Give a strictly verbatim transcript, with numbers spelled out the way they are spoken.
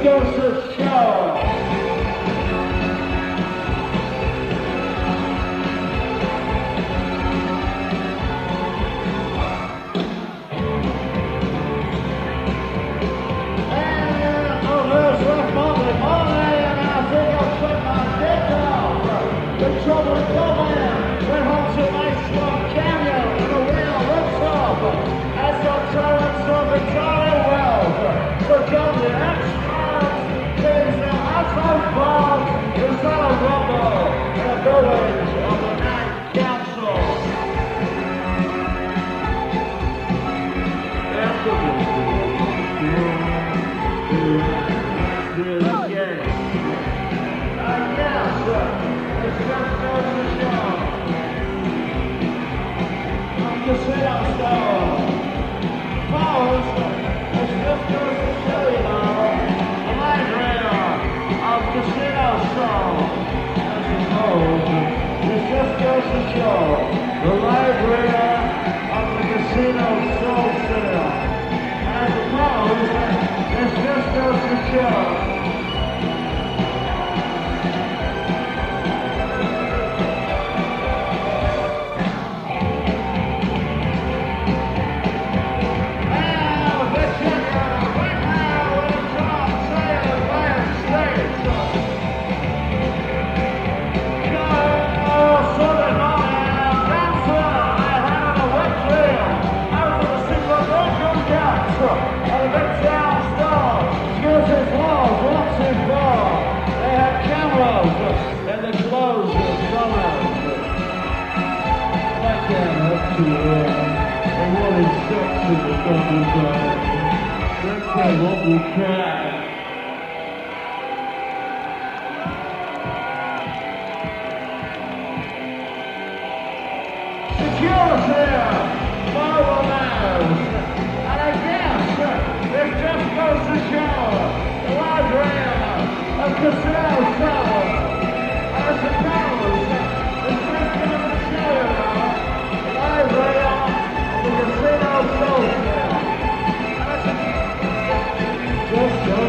goes to show. Trouble coming, went home to my slum canyon, and the wheel looks up, as the torrents of Victoria Wells, so come the extras, there's no asphalt bombs, there's not a rumble, in the village of the Night Council. I guess, it's just goes to show. Casino style. Pose. It's just goes to show, you know. The library of casino style. I suppose. It just goes to show. The library of the casino soul sale. I suppose. It just goes to show. Just go.